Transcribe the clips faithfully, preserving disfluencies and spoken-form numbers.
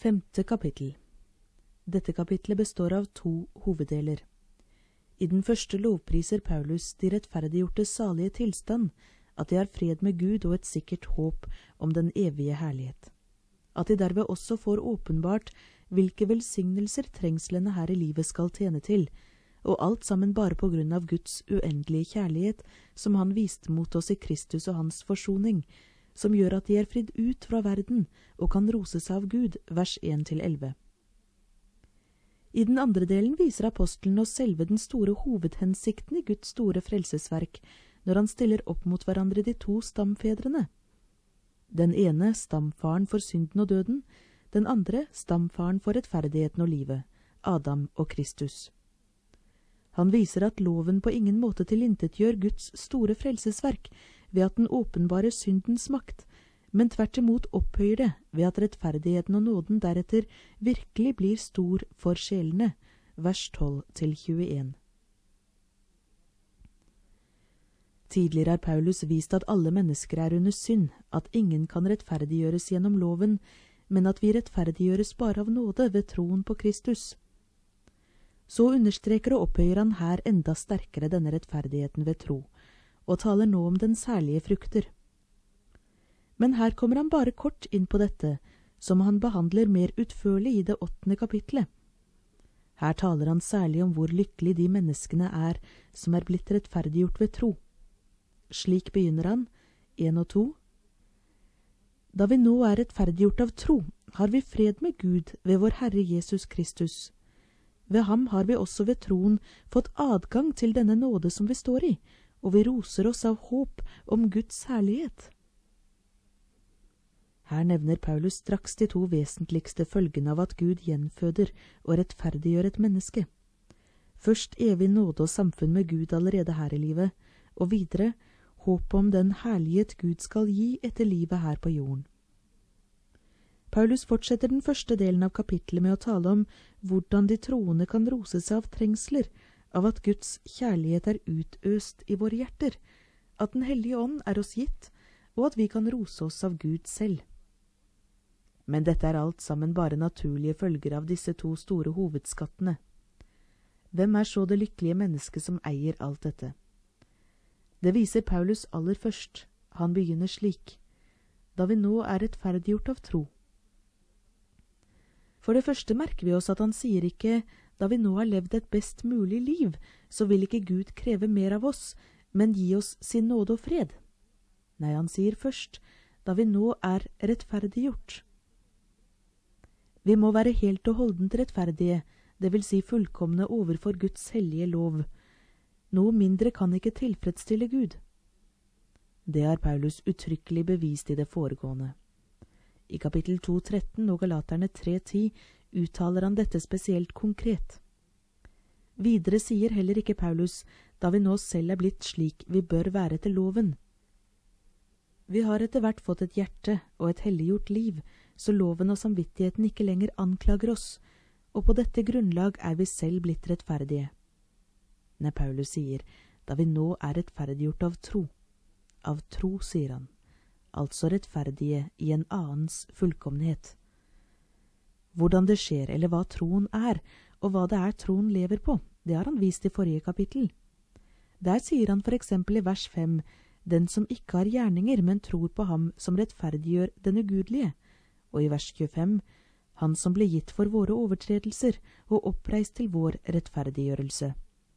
Femte kapittel. Dette kapitlet består av to hoveddeler. I den første lovpriser Paulus de rettferdiggjorte salige tilstand, at de har fred med Gud og et sikkert håp om den evige herlighet. At de derved også får åpenbart hvilke velsignelser trengslene her i livet skal tjene til, og alt sammen bare på grunn av Guds uendelige kjærlighet som han viste mot oss i Kristus og hans forsoning, som gjør at de er fridd ut fra verden og kan rose seg av Gud, vers en til elleve. I den andre delen viser apostelen oss selve den store hovedhensikten i Guds store frelsesverk, når han stiller opp mot hverandre de to stamfedrene. Den ene stamfaren for synden og døden, den andre stamfaren for rettferdigheten og livet, Adam og Kristus. Han viser at loven på ingen måte tilintetgjør Guds store frelsesverk ved at den åpenbare syndens makt, men tvert imot opphøyer det ved at rettferdigheten og nåden deretter virkelig blir stor for sjelene, vers tolv til tjueen. Tidligere har Paulus vist at alle mennesker er under synd, at ingen kan rettferdiggjøres gjennom loven, men at vi rettferdiggjøres bare av nåde ved troen på Kristus. Så understreker og opphøyer han her enda sterkere denne rettferdigheten ved tro, og taler nå om den særlige frukter. Men her kommer han bare kort inn på dette, som han behandler mer utførlig i det åttende kapitlet. Her taler han særlig om hvor lykkelig de menneskene er som er blitt rettferdiggjort ved tro. Slik begynner han, en og to. Da vi nå er rettferdiggjort av tro, har vi fred med Gud ved vår Herre Jesus Kristus. Ved ham har vi også ved troen fått adgang til denne nåde som vi står i, og vi roser oss av håp om Guds herlighet. Her nevner Paulus straks de to vesentligste følgene av at Gud gjenføder og rettferdiggjør et menneske. Først evig nåde og samfunn med Gud allerede her i livet, og videre håp om den herlighet Gud skal gi etter livet her på jorden. Paulus fortsetter den første delen av kapittelet med å tale om hvordan de troende kan rose seg av trengsler, av at Guds kjærlighet er utøst i våre hjerter, at den hellige ånd er oss gitt, og at vi kan rose oss av Gud selv. Men dette er alt sammen bare naturlige følger av disse to store hovedskattene. Hvem er så det lykkelige mennesket som eier alt dette? Det viser Paulus aller først. Han begynner slik: da vi nå er rettferdiggjort av tro. For det første merker vi oss at han sier ikke, da vi nå har levd et best mulig liv, så vil ikke Gud kreve mer av oss, men gi oss sin nåde og fred. Nei, han sier først, da vi nå er rettferdiggjort. Vi må være helt og holdent rettferdige, det vil si fullkomne overfor Guds hellige lov. Noe mindre kan ikke tilfredsstille Gud. Det har Paulus uttrykkelig bevist i det foregående. I kapittel to tretten og Galaterne tre ti uttaler han dette spesielt konkret. Videre sier heller ikke Paulus, da vi nå selv er blitt slik vi bør være etter loven. Vi har etter hvert fått et hjerte og et helliggjort liv, så loven og samvittigheten ikke lenger anklager oss, og på dette grunnlag er vi selv blitt rettferdige. Når Paulus sier, da vi nå er rettferdiggjort av tro. Av tro, sier han. Altså rettferdige i en annens fullkommenhet. Hvordan det skjer, eller hva troen er, og hva det er troen lever på, det har han vist i forrige kapittel. Der sier han for eksempel i vers fem, den som ikke har gjerninger, men tror på ham som rettferdiggjør den ugudelige, og i vers tjuefem, han som ble gitt for våre overtredelser og oppreist til vår rettferdiggjørelse.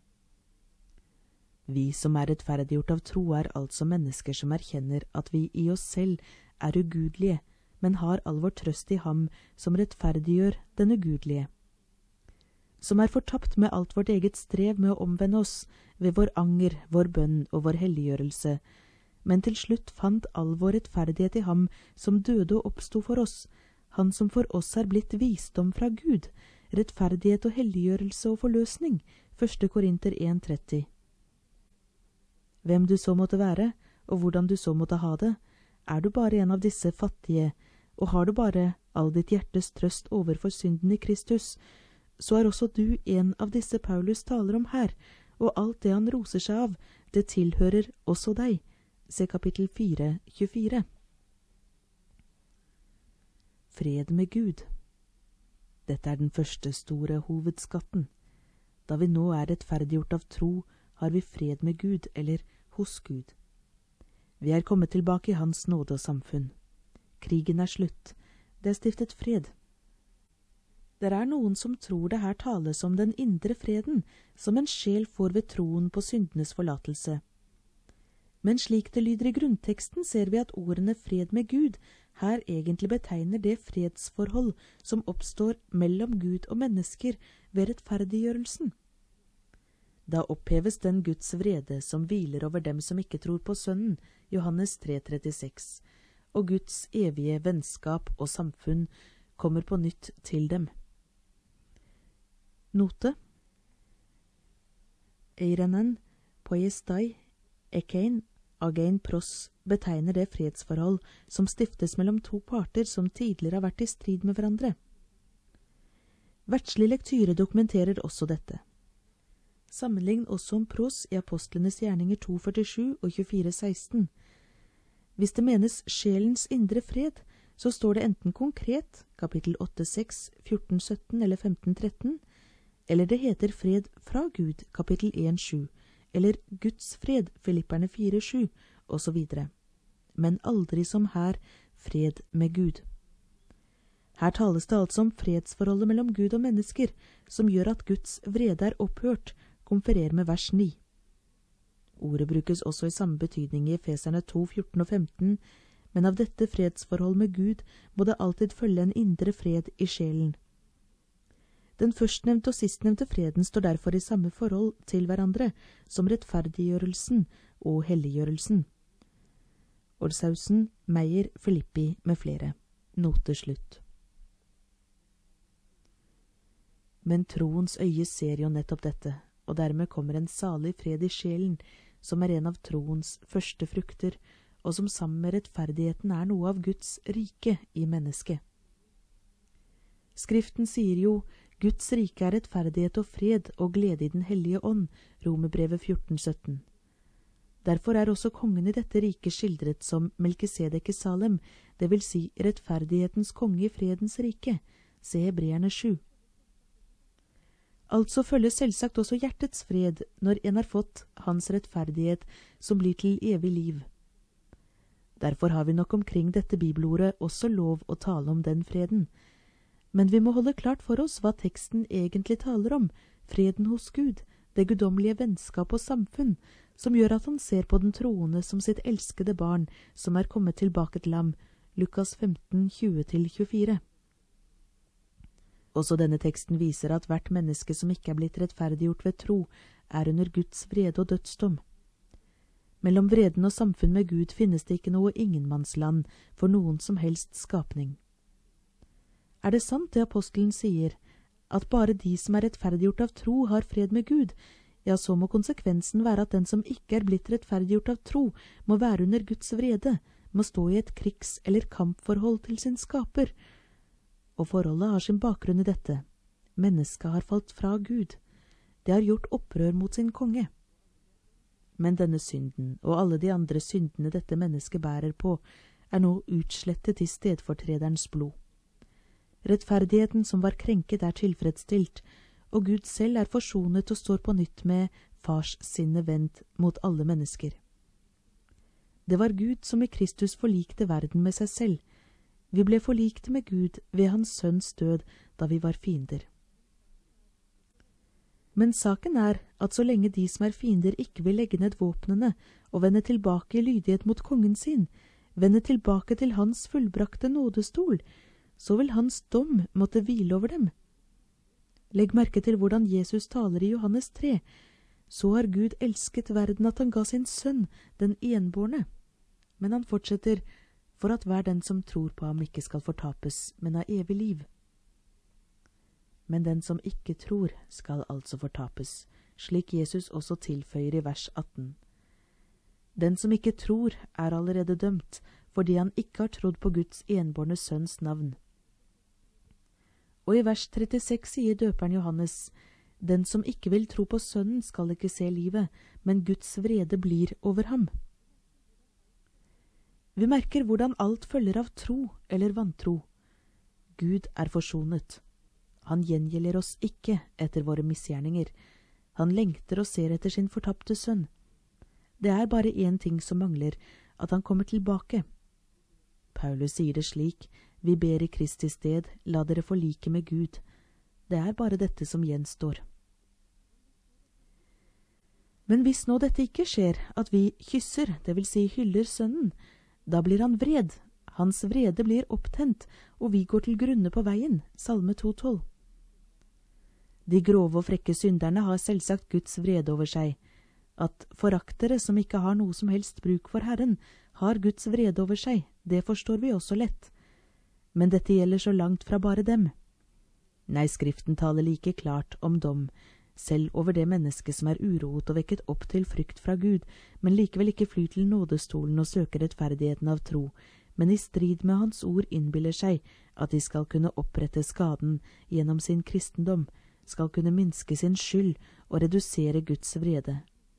Vi som er rettferdiggjort av tro er altså mennesker som erkjenner at vi i oss selv er ugudelige, men har all vår trøst i ham som rettferdiggjør den ugudelige. Som er fortapt med alt vårt eget strev med å omvende oss ved vår anger, vår bønn og vår helliggjørelse, men til slutt fant all vår rettferdighet i ham som døde og oppsto for oss, han som for oss er blitt visdom fra Gud, rettferdighet og helliggjørelse og forløsning, første Korinter en tretti. Hvem du så måtte være, og hvordan du så måtte ha det, er du bare en av disse fattige, og har du bare all ditt hjertes trøst overfor synden i Kristus, så er også du en av disse Paulus taler om her, og alt det han roser seg av, det tilhører også deg. Se kapittel fire, tjuefire. Fred med Gud. Dette er den første store hovedskatten. Da vi nå er rettferdiggjort av tro, har vi fred med Gud, eller hos Gud. Vi er kommet tilbake i hans nåde og samfunn. Krigen er slutt. Det er stiftet fred. Det er noen som tror det her tales om den indre freden, som en sjel får ved troen på syndenes forlatelse. Men slik det lyder i grunnteksten, ser vi at ordene fred med Gud her egentlig betegner det fredsforhold som oppstår mellom Gud og mennesker ved rettferdiggjørelsen. Da oppheves den Guds vrede som hviler over dem som ikke tror på Sønnen, Johannes tre trettiseks, og Guds evige vennskap og samfunn kommer på nytt til dem. Note: Eirenen, poiestai, ekein, agein pros betegner det fredsforhold som stiftes mellom to parter som tidligere har vært i strid med hverandre. Verdslig lektyre dokumenterer også dette. Sammenlign også om pros i Apostlenes gjerninger to førtisju og tjuefire seksten. Hvis det menes sjelens indre fred, så står det enten konkret, kapittel åtte seks, fjorten sytten eller femten tretten, eller det heter fred fra Gud, kapittel en sju, eller Guds fred, Filipperne fire sju, og så videre. Men aldri som her, fred med Gud. Her tales det altså om fredsforholdet mellom Gud og mennesker, som gjør at Guds vrede er opphørt, konferer med vers ni. Ordet brukes også i samme betydning i Efeserne to fjorten og femten, men av dette fredsforhold med Gud må det alltid følge en indre fred i sjelen. Den førstnevnte og sistnevnte freden står derfor i samme forhold til hverandre som rettferdiggjørelsen og helliggjørelsen. Olshausen, Meyer, Filippi med flere. Note slutt. Men troens øye ser jo nettopp dette, og dermed kommer en salig fred i sjelen, som er en av troens første frukter, og som sammen med rettferdigheten er noe av Guds rike i mennesket. Skriften sier jo: Guds rike er rettferdighet og fred og glede i den hellige ånd, Romerbrevet fjorten sytten. Derfor er også kongen i dette riket skildret som Melkisedek i Salem, det vil si rettferdighetens konge i fredens rike, se Hebreerne sju. Altså følger selvsagt også hjertets fred når en har fått hans rettferdighet som blir til evig liv. Derfor har vi nok omkring dette bibelordet også lov å tale om den freden. Men vi må holde klart for oss hva teksten egentlig taler om, freden hos Gud, det guddommelige vennskap og samfunn, som gjør at han ser på den troende som sitt elskede barn, som er kommet tilbake til ham, Lukas femten tjue til tjuefire. Også denne teksten viser at hvert menneske som ikke er blitt rettferdiggjort ved tro, er under Guds vrede og dødsdom. Mellom vreden og samfunn med Gud finnes det ikke noe ingenmannsland for noen som helst skapning. Er det sant det apostelen sier, at bare de som er rettferdiggjort av tro har fred med Gud, ja, så må konsekvensen være at den som ikke er blitt rettferdiggjort av tro, må være under Guds vrede, må stå i et krigs- eller kampforhold til sin skaper. Og forholdet har sin bakgrunn i dette. Mennesket har falt fra Gud. Det har gjort opprør mot sin konge. Men denne synden, og alle de andre syndene dette mennesket bærer på, er nå utslettet i stedfortrederens blod. Rettferdigheten som var krenket er tilfredsstilt, og Gud selv er forsonet og står på nytt med fars sinne vendt mot alle mennesker. Det var Gud som i Kristus forlikte verden med seg selv. Vi ble forlikte med Gud ved hans sønns død da vi var fiender. Men saken er at så lenge de som er fiender ikke vil legge ned våpnene og vende tilbake i lydighet mot kongen sin, vende tilbake til hans fullbrakte nådestol, så vil hans dom måtte hvile over dem. Legg merke til hvordan Jesus taler i Johannes tre. Så har Gud elsket verden at han ga sin sønn, den enbårne. Men han fortsetter, for at hver den som tror på ham ikke skal fortapes, men ha evig liv. Men den som ikke tror skal altså fortapes, slik Jesus også tilføyer i vers atten. Den som ikke tror er allerede dømt, fordi han ikke har trodd på Guds enbårne sønns navn. Og i vers trettiseks sier døperen Johannes, den som ikke vil tro på sønnen skal ikke se livet, men Guds vrede blir over ham. Vi merker hvordan alt følger av tro eller vantro. Gud er forsonet. Han gjengjelder oss ikke etter våre misgjerninger. Han lengter og ser etter sin fortapte sønn. Det er bare én ting som mangler, at han kommer tilbake. Paulus sier det slik: vi ber i Kristi sted, la dere forlike med Gud. Det er bare dette som gjenstår. Men hvis nå dette ikke skjer, at vi kysser, det vil si hyller sønnen, da blir han vred. Hans vrede blir opptent, og vi går til grunne på veien. Salme to tolv. De grove og frekke synderne har selvsagt Guds vrede over seg. At foraktere som ikke har noe som helst bruk for Herren, har Guds vrede over seg, det forstår vi også lett. Men dette gjelder så langt fra bare dem. Nei, Skriften taler like klart om dom, selv over det menneske som er uroet og vekket opp til frykt fra Gud, men likevel ikke flyr til nådestolen og søker rettferdigheten av tro, men i strid med hans ord innbiller seg at de skal kunne opprette skaden gjennom sin kristendom, skal kunne minske sin skyld og redusere Guds vrede.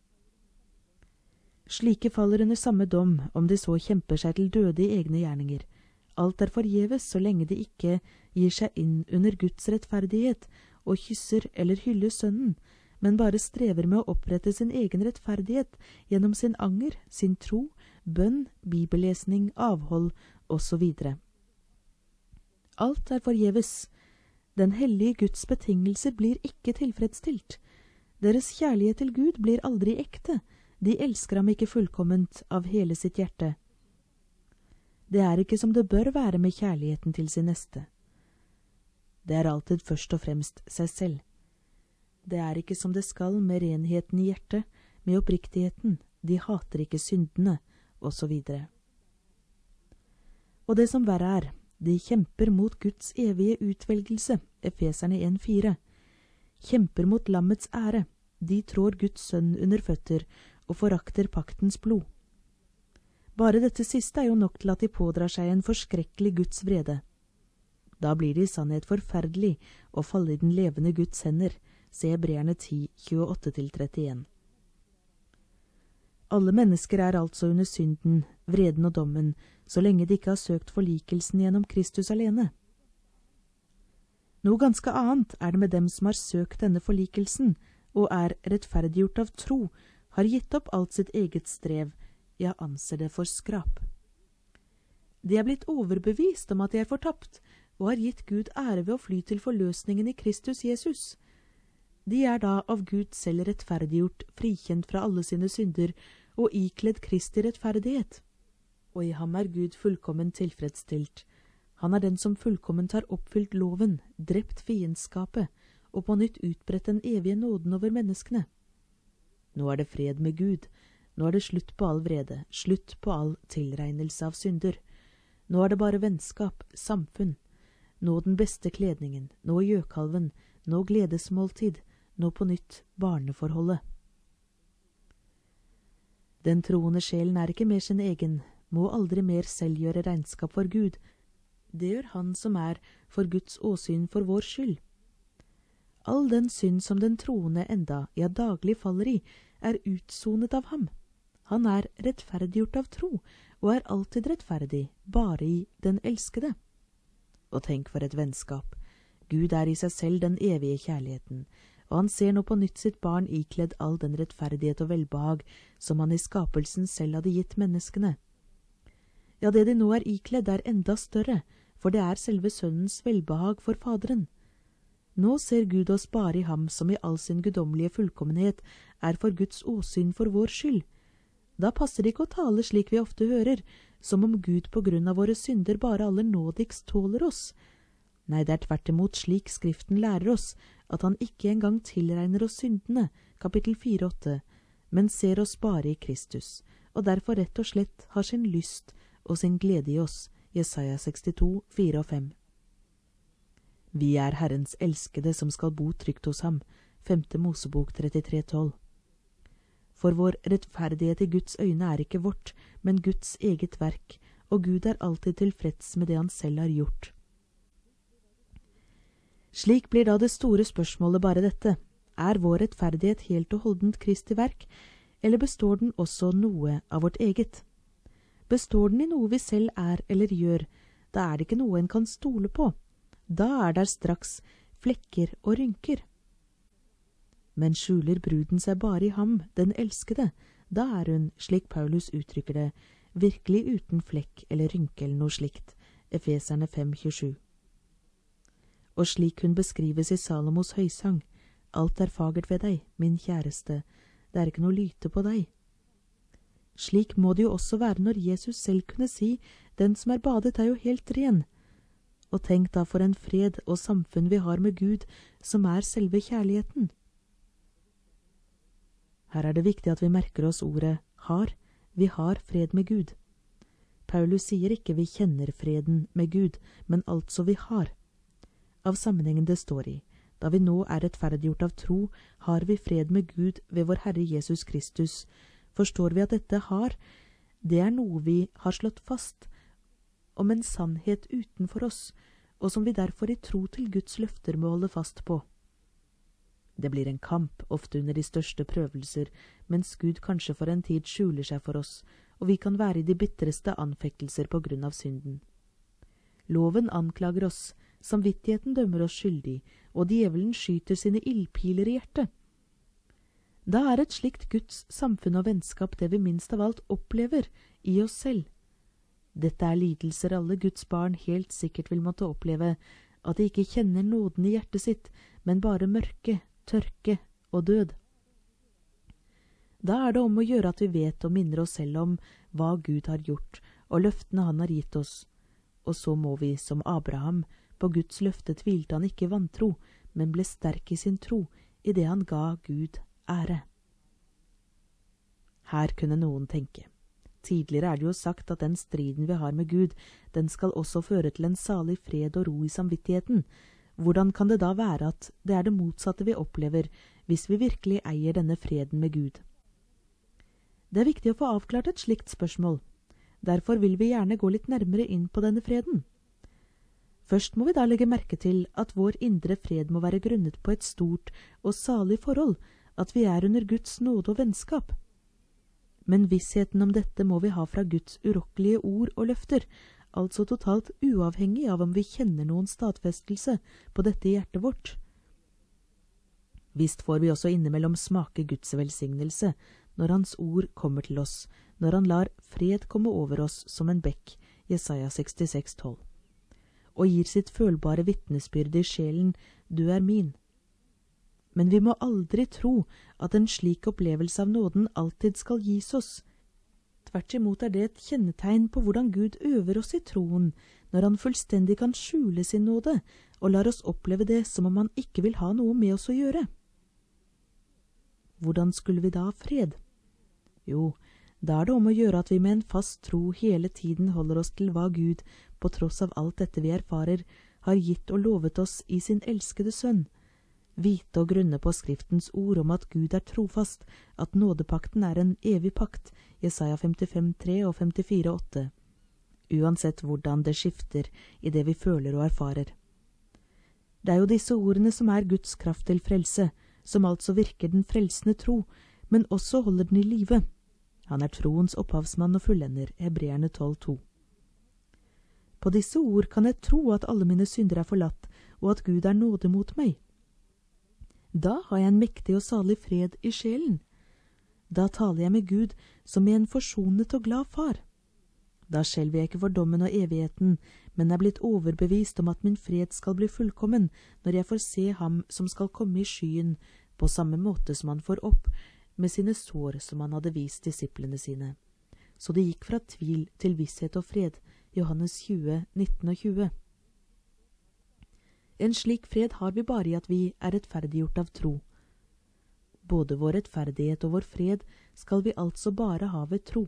Slike faller under samme dom om de så kjemper seg til døde i egne gjerninger. Alt er forgjeves så lenge de ikke gir seg inn under Guds rettferdighet og kysser eller hyller sønnen, men bare strever med å opprette sin egen rettferdighet gjennom sin anger, sin tro, bønn, bibellesning, avhold og så videre. Alt er forgjeves. Den hellige Guds betingelser blir ikke tilfredsstilt. Deres kjærlighet til Gud blir aldri ekte. De elsker ham ikke fullkomment av hele sitt hjerte. Det er ikke som det bør være med kjærligheten til sin neste. Det er alltid først og fremst seg selv. Det er ikke som det skal med renheten i hjertet, med oppriktigheten, de hater ikke syndene, og så videre. Og det som verre er, de kjemper mot Guds evige utvelgelse, Efeserne en fire. Kjemper mot lammets ære, de trår Guds sønn under føtter og forakter paktens blod. Bare dette siste er jo nok til at de pådrar seg en forskrekkelig Guds vrede. Da blir det i sannhet forferdelig å falle i den levende Guds hender, se Hebreerne ti, tjueåtte til trettien. Alle mennesker er altså under synden, vreden og dommen, så lenge de ikke har søkt forlikelsen gjennom Kristus alene. Noe ganske annet er det med dem som har søkt denne forlikelsen, og er rettferdiggjort av tro, har gitt opp alt sitt eget strev, ja, anser det for skrap. De er blitt overbevist om at de er fortapt, og har gitt Gud ære ved å fly til forløsningen i Kristus Jesus. De er da av Gud selv rettferdiggjort, frikjent fra alle sine synder, og ikledd Kristi rettferdighet. Og i ham er Gud fullkommen tilfredsstilt. Han er den som fullkomment har oppfylt loven, drept fiendskapet, og på nytt utbredt den evige nåden over menneskene. Nå er det fred med Gud. Nå er det slutt på all vrede, slutt på all tilregnelse av synder. Nå er det bare vennskap, samfunn. Nå den beste kledningen, nå gjøkalven, nå gledesmåltid, nå på nytt barneforholdet. Den troende sjelen er ikke mer sin egen, må aldri mer selv gjøre regnskap for Gud. Det gjør han som er for Guds åsyn for vår skyld. All den synd som den troende enda, ja daglig faller i, er utsonet av ham. Han er rettferdiggjort av tro, og er alltid rettferdig, bare i den elskede. Og tenk for et vennskap. Gud er i seg selv den evige kjærligheten, og han ser nå på nytt sitt barn ikledd all den rettferdighet og velbehag som han i skapelsen selv hadde gitt menneskene. Ja, det de nå er ikledd er enda større, for det er selve sønnens velbehag for Faderen. Nå ser Gud oss bare i ham som i all sin guddommelige fullkommenhet er for Guds åsyn for vår skyld. Da passer det ikke å tale slik vi ofte hører, som om Gud på grunn av våre synder bare aller nådigst tåler oss. Nei, det er tvert imot slik Skriften lærer oss, at han ikke engang tilregner oss syndene, kapittel fire åtte, men ser oss bare i Kristus, og derfor rett og slett har sin lyst og sin glede i oss, Jesaja sekstito, fire og fem. Vi er Herrens elskede som skal bo trygt hos ham, femte Mosebok trettitre tolv. For vår rettferdighet i Guds øyne er ikke vårt, men Guds eget verk, og Gud er alltid tilfreds med det han selv har gjort. Slik blir da det store spørsmålet bare dette: er vår rettferdighet helt og holdent Kristi verk, eller består den også noe av vårt eget? Består den i noe vi selv er eller gjør, da er det ikke noe en kan stole på. Da er der straks flekker og rynker. Men skjuler bruden seg bare i ham, den elskede, da er hun, slik Paulus uttrykker det, virkelig uten flekk eller rynke eller noe slikt, Efeserne fem tjuesju. Og slik hun beskrives i Salomos høysang, alt er fagert ved deg, min kjæreste, det er ikke noe lyte på deg. Slik må det jo også være når Jesus selv kunne si, den som er badet er jo helt ren. Og tenk da for en fred og samfunn vi har med Gud, som er selve kjærligheten. Her er det viktig at vi merker oss ordet har. Vi har fred med Gud. Paulus sier ikke vi kjenner freden med Gud, men altså vi har. Av sammenhengen det står i, da vi nå er rettferdiggjort av tro, har vi fred med Gud ved vår Herre Jesus Kristus. Forstår vi at dette har, det er noe vi har slått fast, om en sannhet utenfor oss, og som vi derfor i tro til Guds løfter må holde fast på. Det blir en kamp, ofte under de største prøvelser, mens Gud kanskje for en tid skjuler seg for oss, og vi kan være i de bitreste anfektelser på grunn av synden. Loven anklager oss, samvittigheten dømmer oss skyldig, og djevelen skyter sine ildpiler i hjertet. Da er et slikt Guds samfunn og vennskap det vi minst av alt opplever i oss selv. Dette er lidelser alle Guds barn helt sikkert vil måtte oppleve, at de ikke kjenner nåden i hjertet sitt, men bare mørke, tørke og død. Da er det om å gjøre at vi vet og minner oss selv om hva Gud har gjort, og løftene han har gitt oss. Og så må vi, som Abraham, på Guds løfte tvilte han ikke vantro, men ble sterk i sin tro, i det han ga Gud ære. Her kunne noen tenke. Tidligere er det jo sagt at den striden vi har med Gud, den skal også føre til en salig fred og ro i samvittigheten. Hvordan kan det da være at det er det motsatte vi opplever, hvis vi virkelig eier denne freden med Gud? Det er viktig å få avklart et slikt spørsmål. Derfor vil vi gjerne gå litt nærmere inn på denne freden. Først må vi da legge merke til at vår indre fred må være grunnet på et stort og salig forhold, at vi er under Guds nåde og vennskap. Men vissheten om dette må vi ha fra Guds urokkelige ord og løfter, altså totalt uavhengig av om vi kjenner noen stadfestelse på dette i hjertet vårt. Visst får vi også innimellom smake Guds velsignelse, når hans ord kommer til oss, når han lar fred komme over oss som en bekk, Jesaja sekstiseks tolv, og gir sitt følbare vitnesbyrd i sjelen, du er min. Men vi må aldri tro at en slik opplevelse av nåden alltid skal gis oss. Tvert imot er det et kjennetegn på hvordan Gud øver oss i troen, når han fullstendig kan skjule sin nåde, og lar oss oppleve det som om han ikke vil ha noe med oss å gjøre. Hvordan skulle vi da ha fred? Jo, da er det om å gjøre at vi med en fast tro hele tiden holder oss til hva Gud, på tross av alt dette vi erfarer, har gitt og lovet oss i sin elskede sønn. Vite og grunne på Skriftens ord om at Gud er trofast, at nådepakten er en evig pakt, Jesaja femtifem tre og femtifire åtte. Uansett hvordan det skifter i det vi føler og erfarer. Det er jo disse ordene som er Guds kraft til frelse, som altså virker den frelsende tro, men også holder den i live. Han er troens opphavsmann og fullender, Hebreerne tolv to. På disse ord kan jeg tro at alle mine synder er forlatt, og at Gud er nåde mot meg. Da har jeg en mektig og salig fred i sjelen. Da taler jeg med Gud som med en forsonet og glad far. Da skjelver jeg ikke for dommen og evigheten, men er blitt overbevist om at min fred skal bli fullkommen når jeg får se ham som skal komme i skyen, på samme måte som han får opp med sine sår som han hadde vist disiplene sine. Så det gikk fra tvil til visshet og fred, Johannes tjue, nitten og tjue. En slik fred har vi bare i at vi er rettferdiggjort av tro. Både vår rettferdighet og vår fred skal vi altså bare ha ved tro.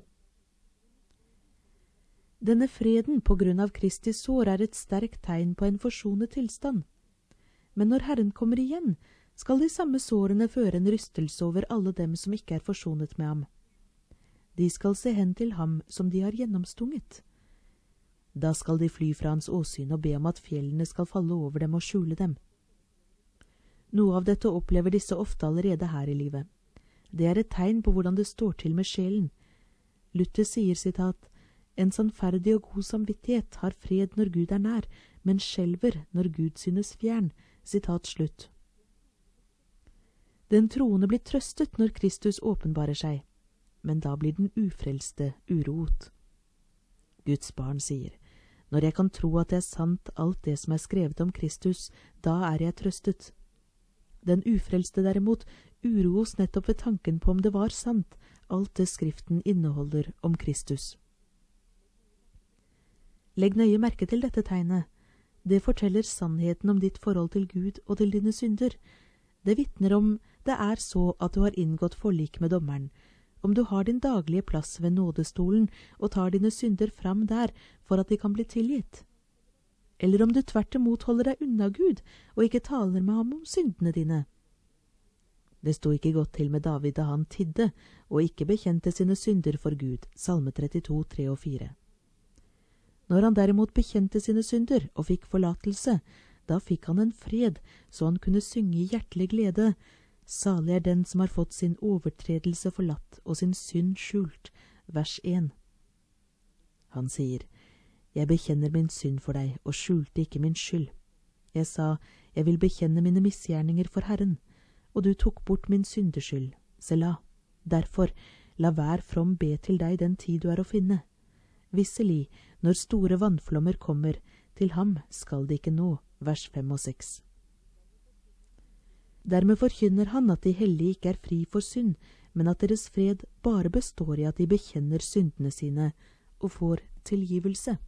Denne freden på grunn av Kristi sår er et sterkt tegn på en forsonet tilstand. Men når Herren kommer igjen, skal de samme sårene føre en rystelse over alle dem som ikke er forsonet med ham. De skal se hen til ham som de har gjennomstunget. Da skal de fly fra hans åsyn og be om at fjellene skal falle over dem og skjule dem. Noe av dette opplever disse ofte allerede her i livet. Det er et tegn på hvordan det står til med sjelen. Luther sier sitat, en sannferdig og god samvittighet har fred når Gud er nær, men skjelver når Gud synes fjern, Sitat slutt. Den troende blir trøstet når Kristus åpenbarer seg, men da blir den ufrelste uroet. Guds barn sier, når jeg kan tro at det er sant alt det som er skrevet om Kristus, da er jeg trøstet. Den ufrelste derimot uroes nettopp ved tanken på om det var sant, alt det Skriften inneholder om Kristus. Legg nøye merke til dette tegnet. Det forteller sannheten om ditt forhold til Gud og til dine synder. Det vitner om det er så at du har inngått forlik med dommeren, om du har din daglige plass ved nådestolen og tar dine synder fram der for at de kan bli tilgitt. Eller om du tvert imot holder deg unna Gud og ikke taler med ham om syndene dine. Det sto ikke godt til med David da han tidde og ikke bekjente sine synder for Gud, Salme trettito, tre og fire. Når han derimot bekjente sine synder og fikk forlatelse, da fikk han en fred, så han kunne synge i hjertelig glede. Salig er den som har fått sin overtredelse forlatt og sin synd skjult. Vers én. Han sier, jeg bekjenner min synd for deg og skjulte ikke min skyld. Jeg sa, jeg vil bekjenne mine misgjerninger for Herren, og du tok bort min syndeskyld. Selah. Derfor, la hver from be til deg den tid du er å finne. Visselig, når store vannflommer kommer, til ham skal det ikke nå. Vers fem og seks. Dermed forkynner han at de hellige ikke er fri for synd, men at deres fred bare består i at de bekjenner syndene sine og får tilgivelse.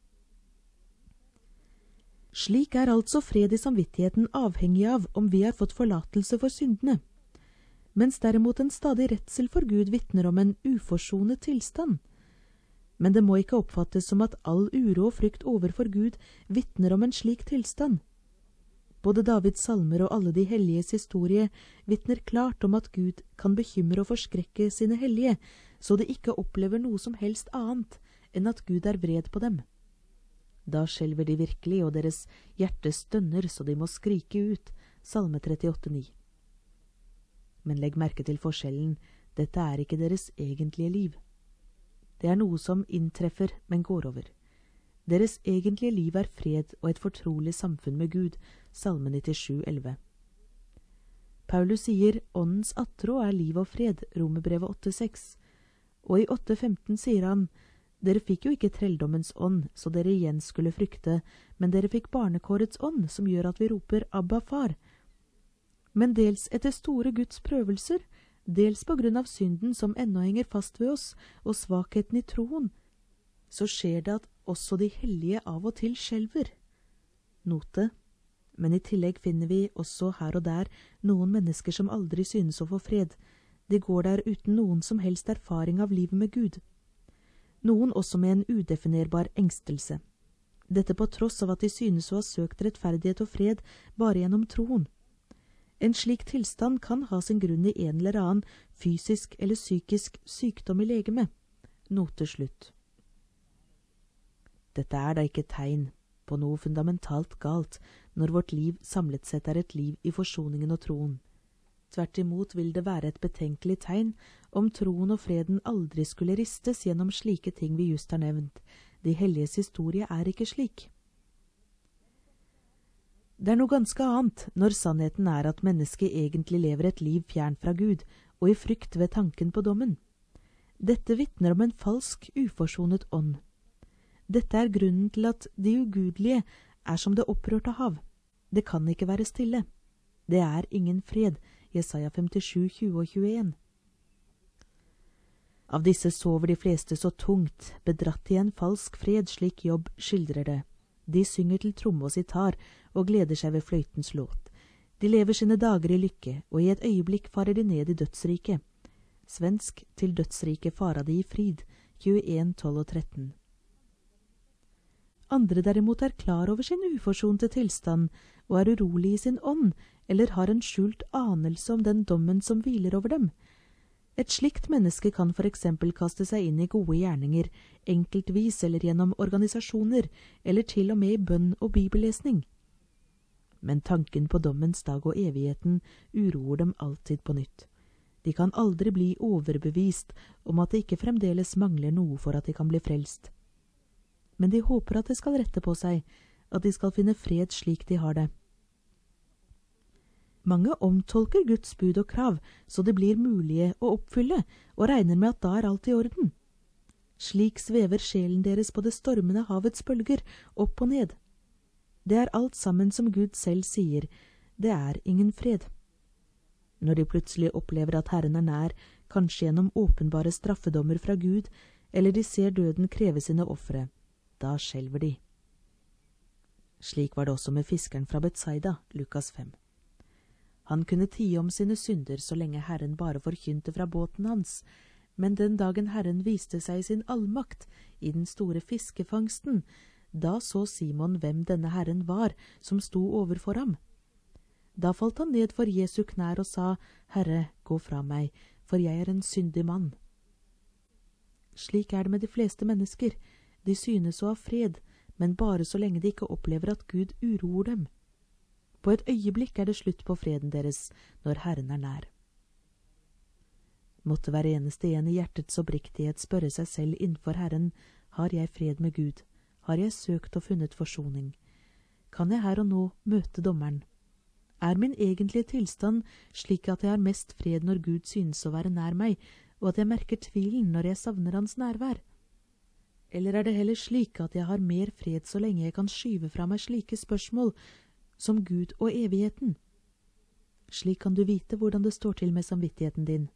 Slik er altså fred i samvittigheten avhengig av om vi har fått forlatelse for syndene, mens derimot en stadig redsel for Gud vitner om en uforsonet tilstand. Men det må ikke oppfattes som at all uro og frykt overfor Gud vitner om en slik tilstand. Både Davids salmer og alle de helliges historie vitner klart om at Gud kan bekymre og forskrekke sine hellige, så de ikke opplever noe som helst annet enn at Gud er vred på dem. Da skjelver de virkelig, og deres hjerte stønner så de må skrike ut. Salme trettiåtte, ni. Men legg merke til forskjellen. Dette er ikke deres egentlige liv. Det er noe som inntreffer, men går over. Deres egentlige liv er fred og et fortrolig samfunn med Gud. Salme nittisju, elleve. Paulus sier åndens attrå er liv og fred. Romerbrevet åtte, seks. Og i åtte, femten sier han, dere fikk jo ikke trelldommens ånd, så dere igjen skulle frykte, men dere fikk barnekårets ånd, som gjør at vi roper Abba, far. Men dels etter store Guds prøvelser, dels på grunn av synden som ennå henger fast ved oss, og svakheten i troen, så skjer det at også de hellige av og til skjelver. Note, men i tillegg finner vi også her og der noen mennesker som aldri synes å få fred. De går der uten noen som helst erfaring av livet med Gud. Noen også med en udefinerbar engstelse. Dette på tross av at de synes å ha søkt rettferdighet og fred bare gjennom troen. En slik tilstand kan ha sin grunn i en eller annen fysisk eller psykisk sykdom i legeme. Note slutt. Dette er da ikke tegn på noe fundamentalt galt når vårt liv samlet sett er et liv i forsoningen og troen. Tvert imot vil det være et betenkelig tegn om troen og freden aldri skulle ristes gjennom slike ting vi just har nevnt. De helliges historie er ikke slik. Det er noe ganske annet når sannheten er at mennesket egentlig lever et liv fjernt fra Gud og i frykt ved tanken på dommen. Dette vitner om en falsk, uforsonet ånd. Dette er grunnen til at de ugudelige er som det opprørte hav. Det kan ikke være stille. Det er ingen fred. Jesaja femtisju, tjue og tjueen. Av disse sover de fleste så tungt, bedratt i en falsk fred, slik Jobb skildrer det. De synger til tromme og sitar og gleder seg ved fløytens låt. De lever sine dager i lykke, og i et øyeblikk farer de ned i dødsriket. Svensk til dødsriket fara de i frid, tjueen, tolv og tretten. Andre derimot er klar over sin uforsonte tilstand og er urolig i sin ånd, eller har en skjult anelse om den dommen som hviler over dem. Et slikt menneske kan for eksempel kaste seg inn i gode gjerninger, enkeltvis eller gjennom organisasjoner, eller til og med i bønn og bibellesning. Men tanken på dommens dag og evigheten uroer dem alltid på nytt. De kan aldri bli overbevist om at det ikke fremdeles mangler noe for at de kan bli frelst. Men de håper at det skal rette på seg, at de skal finne fred slik de har det. Mange omtolker Guds bud og krav, så det blir mulige å oppfylle, og regner med at da er alt i orden. Slik svever sjelen deres på det stormende havets bølger, opp og ned. Det er alt sammen som Gud selv sier, det er ingen fred. Når de plutselig opplever at Herren er nær, kanskje gjennom åpenbare straffedommer fra Gud, eller de ser døden kreve sine ofre, da skjelver de. Slik var det også med fiskeren fra Betsaida, Lukas fem. Han kunne tie om sine synder så lenge Herren bare forkynte fra båten hans, men den dagen Herren viste seg sin allmakt i den store fiskefangsten, da så Simon hvem denne Herren var som sto overfor ham. Da falt han ned for Jesu knær og sa, «Herre, gå fra meg, for jeg er en syndig mann.» Slik er det med de fleste mennesker. De synes å ha fred, men bare så lenge de ikke opplever at Gud uroer dem. På et øyeblikk er det slutt på freden deres når Herren er nær. Måtte hver eneste en i hjertets oppriktighet spørre seg selv innenfor Herren, har jeg fred med Gud? Har jeg søkt og funnet forsoning? Kan jeg her og nå møte dommeren? Er min egentlige tilstand slik at jeg har mest fred når Gud synes å være nær meg, og at jeg merker tvilen når jeg savner hans nærvær? Eller er det heller slik at jeg har mer fred så lenge jeg kan skyve fra meg slike spørsmål som Gud og evigheten? Slik kan du vite hvordan det står til med samvittigheten din.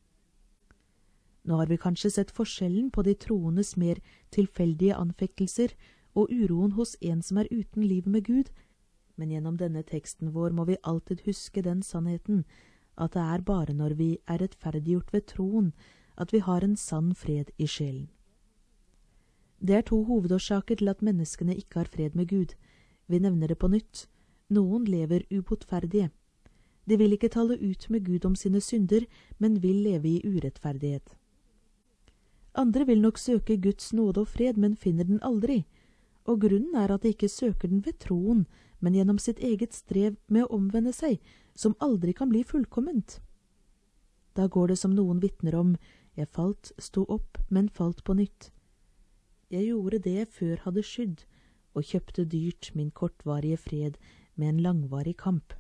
Nå har vi kanskje sett forskjellen på de troendes mer tilfeldige anfektelser og uroen hos en som er uten liv med Gud, men gjennom denne teksten vår må vi alltid huske den sannheten at det er bare når vi er rettferdiggjort ved troen at vi har en sann fred i sjelen. Det er to hovedårsaker til at menneskene ikke har fred med Gud. Vi nevner det på nytt. Noen lever ubotferdige. De vil ikke tale ut med Gud om sine synder, men vil leve i urettferdighet. Andre vil nok søke Guds nåde og fred, men finner den aldri. Og grunnen er at de ikke søker den ved troen, men gjennom sitt eget strev med å omvende seg, som aldri kan bli fullkomment. Da går det som noen vitner om, jeg falt, sto opp, men falt på nytt. Jeg gjorde det jeg før hadde skydd, og kjøpte dyrt min kortvarige fred med en langvarig kamp.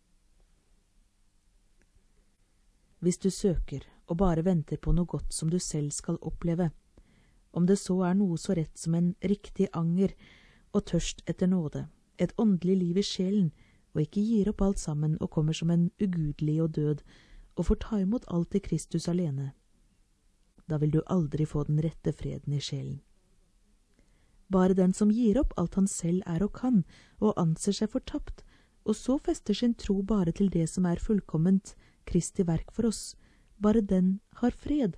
Hvis du søker og bare venter på noe godt som du selv skal oppleve, om det så er noe så rett som en riktig anger og tørst etter nåde, et åndelig liv i sjelen, og ikke gir opp alt sammen og kommer som en ugudelig og død, og får ta imot alt i Kristus alene, da vil du aldri få den rette freden i sjelen. Bare den som gir opp alt han selv er og kan, og anser seg fortapt, og så fester sin tro bare til det som er fullkomment, Kristi verk for oss, bare den har fred.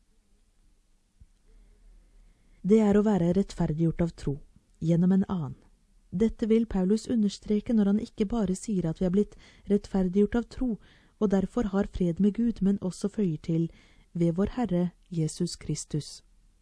Det er å være rettferdiggjort av tro, gjennom en annen. Dette vil Paulus understreke når han ikke bare sier at vi er blitt rettferdiggjort av tro, og derfor har fred med Gud, men også føyer til ved vår Herre Jesus Kristus.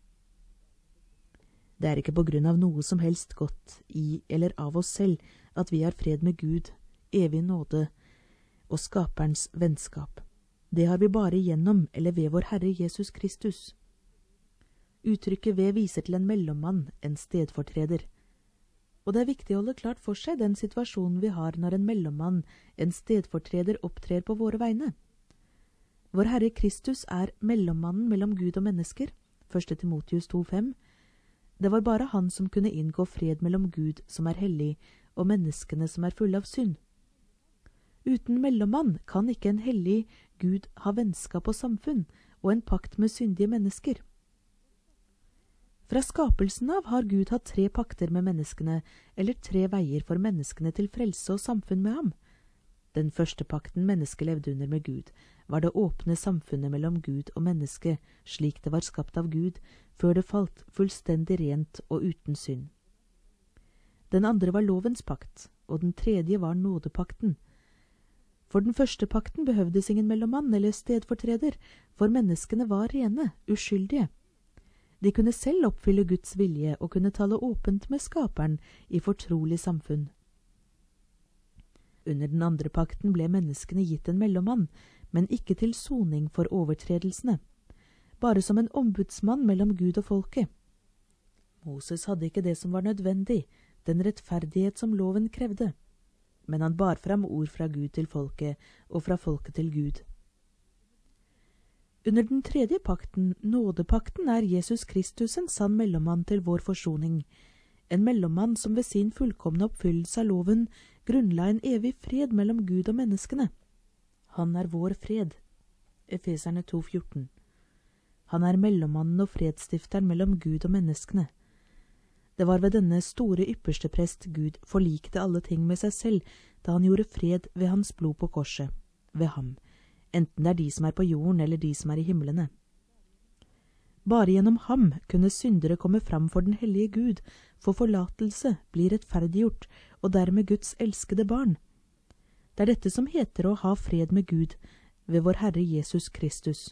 Det er ikke på grunn av noe som helst godt i eller av oss selv at vi har fred med Gud, evig nåde og skaperens vennskap. Det har vi bare gjennom eller ved vår Herre Jesus Kristus. Uttrykket ved viser til en mellommann, en stedfortreder. Og det er viktig å holde klart for seg den situasjonen vi har når en mellommann, en stedfortreder, opptrer på våre vegne. Vår Herre Kristus er mellommannen mellom Gud og mennesker, første Timotius to fem. Det var bare han som kunne inngå fred mellom Gud, som er hellig, og menneskene som er fulle av synd. Uten mellommann kan ikke en hellig Gud ha vennskap og samfunn, og en pakt med syndige mennesker. Fra skapelsen av har Gud hatt tre pakter med menneskene, eller tre veier for menneskene til frelse og samfunn med ham. Den første pakten mennesket levde under med Gud, var det åpne samfunnet mellom Gud og menneske, slik det var skapt av Gud, før det falt fullstendig rent og uten synd. Den andre var lovens pakt, og den tredje var nådepakten. For den første pakten behøvdes ingen mellommann eller stedfortreder, for menneskene var rene, uskyldige. De kunne selv oppfylle Guds vilje og kunne tale åpent med skaperen i fortrolig samfunn. Under den andre pakten ble menneskene gitt en mellommann, men ikke til soning for overtredelsene, bare som en ombudsmann mellom Gud og folket. Moses hadde ikke det som var nødvendig, den rettferdighet som loven krevde. men han bar fram ord fra Gud til folket, og fra folket til Gud. Under den tredje pakten, nådepakten, er Jesus Kristus en sann mellommann til vår forsoning, en mellommann som ved sin fullkomne oppfyllelse av loven grunnla en evig fred mellom Gud og menneskene. Han er vår fred. Efeserne to fjorten. Han er mellommannen og fredsstifteren mellom Gud og menneskene. Det var ved denne store ypperste prest Gud forlikte alle ting med seg selv, da han gjorde fred ved hans blod på korset, ved ham, enten det er de som er på jorden eller de som er i himlene. Bare gjennom ham kunne syndere komme fram for den hellige Gud, få forlatelse, bli rettferdiggjort, og dermed Guds elskede barn. Det er dette som heter å ha fred med Gud, ved vår Herre Jesus Kristus.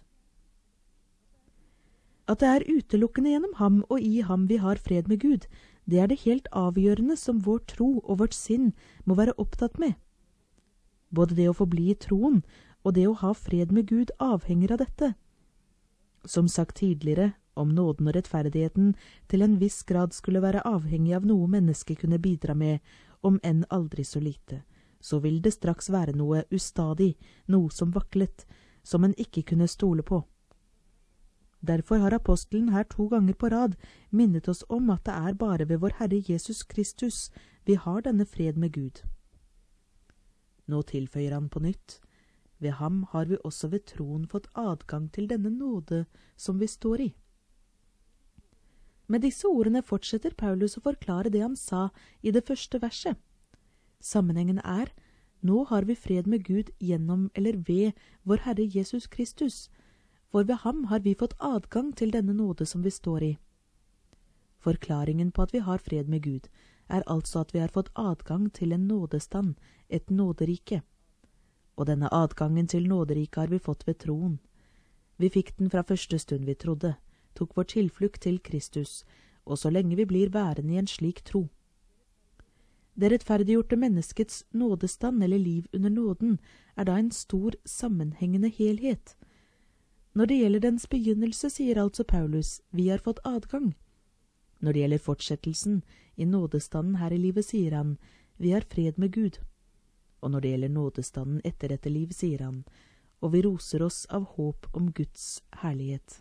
At det er utelukkende gjennom ham og i ham vi har fred med Gud, det er det helt avgjørende som vår tro og vårt sinn må være opptatt med. Både det å forbli i troen og det å ha fred med Gud avhenger av dette. Som sagt tidligere, om nåden og rettferdigheten til en viss grad skulle være avhengig av noe mennesket kunne bidra med, om enn aldri så lite, så vil det straks være noe ustadig, noe som vaklet, som en ikke kunne stole på. Derfor har apostelen her to ganger på rad minnet oss om at det er bare ved vår Herre Jesus Kristus vi har denne fred med Gud. Nå tilføyer han på nytt: ved ham har vi også ved troen fått adgang til denne nåde som vi står i. Med disse ordene fortsetter Paulus å forklare det han sa i det første verset. Sammenhengen er: nå har vi fred med Gud gjennom eller ved vår Herre Jesus Kristus, for ved ham har vi fått adgang til denne nåde som vi står i. Forklaringen på at vi har fred med Gud, er altså at vi har fått adgang til en nådestand, et nåderike. Og denne adgangen til nåderike har vi fått ved troen. Vi fikk den fra første stund vi trodde, tok vår tilflukt til Kristus, og så lenge vi blir værende i en slik tro. Det rettferdiggjorte menneskets nådestand eller liv under nåden er da en stor, sammenhengende helhet. Når det gjelder dens begynnelse, sier altså Paulus, vi har fått adgang. Når det gjelder fortsettelsen, i nådestanden her i livet, sier han, vi har fred med Gud. Og når det gjelder nådestanden etter dette liv, sier han, og vi roser oss av håp om Guds herlighet.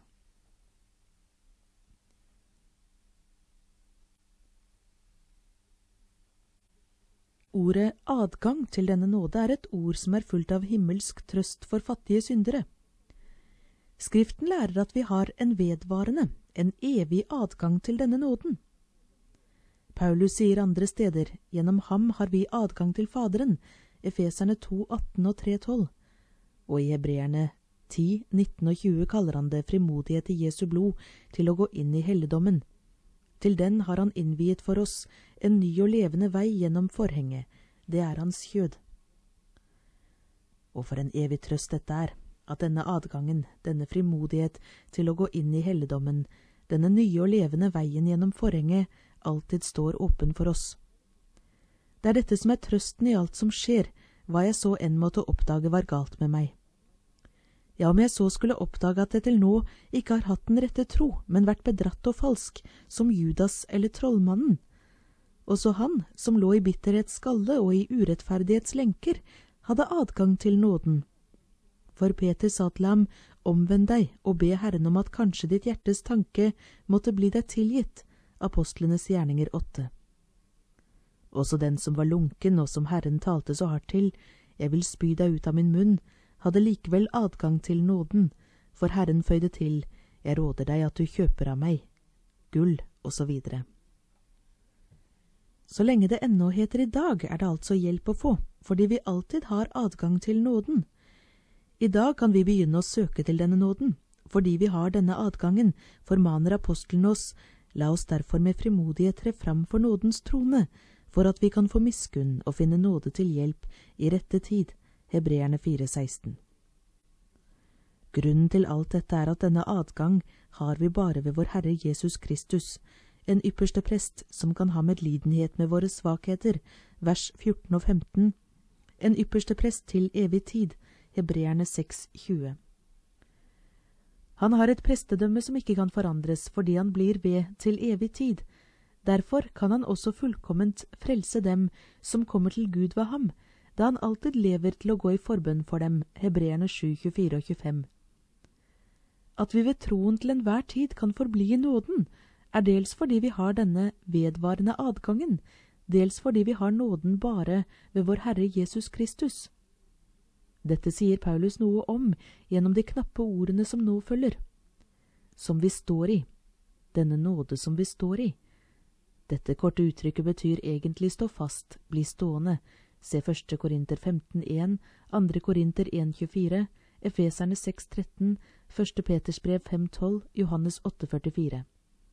Ordet adgang til denne nåde er et ord som er fullt av himmelsk trøst for fattige syndere. Skriften lærer at vi har en vedvarende, en evig adgang til denne nåden. Paulus sier andre steder, gjennom ham har vi adgang til Faderen, Efeserne to atten og tre tolv. Og i Hebreerne ti nitten og tjue kaller han det frimodighet i Jesu blod til å gå inn i helligdommen. Til den har han innviet for oss en ny og levende vei gjennom forhenget, det er hans kjød. Og for en evig trøst dette er, at denne adgangen, denne frimodighet til å gå inn i helligdommen, denne nye og levende veien gjennom forhenget, alltid står åpen for oss. Det er dette som er trøsten i alt som skjer, hva jeg så enn måtte oppdage var galt med meg. Ja, om jeg så skulle oppdage at jeg til nå ikke har hatt den rette tro, men vært bedratt og falsk, som Judas eller trollmannen. Også han, som lå i bitterhets skalle og i urettferdighets lenker, hadde adgang til nåden. For Peter sa til ham, omvend deg og be Herren om at kanskje ditt hjertes tanke måtte bli deg tilgitt. Apostlenes gjerninger åtte. Også den som var lunken og som Herren talte så hardt til, jeg vil spy deg ut av min munn, hadde likevel adgang til nåden, for Herren føyde til, jeg råder deg at du kjøper av meg, gull og så videre. Så lenge det ennå heter i dag, er det altså hjelp å få, fordi vi alltid har adgang til nåden. I dag kan vi begynne å søke til denne nåden. Fordi vi har denne adgangen, formaner apostelen oss, la oss derfor med frimodighet tre fram for nådens trone, for at vi kan få miskunn og finne nåde til hjelp i rette tid. Hebreerne fire seksten. Grunnen til alt dette er at denne adgang har vi bare ved vår Herre Jesus Kristus, en ypperste prest som kan ha medlidenhet med våre svakheter, vers fjorten og femten, en ypperste prest til evig tid, Hebreerne seks tjue. Han har et prestedømme som ikke kan forandres fordi han blir ved til evig tid. Derfor kan han også fullkomment frelse dem som kommer til Gud ved ham, da han alltid lever til å gå i forbønn for dem, Hebreerne sju, tjuefire og tjuefem. At vi ved troen til enhver tid kan forbli i nåden, er dels fordi vi har denne vedvarende adgangen, dels fordi vi har nåden bare ved vår Herre Jesus Kristus. Dette sier Paulus noe om gjennom de knappe ordene som nå følger. Som vi står i, denne nåde som vi står i. Dette korte uttrykket betyr egentlig stå fast, bli stående. Se første Korinter femten, en, andre Korinter en, tjuefire, Efeserne seks, tretten, første Peters brev fem, tolv, Johannes åtte, førtifire.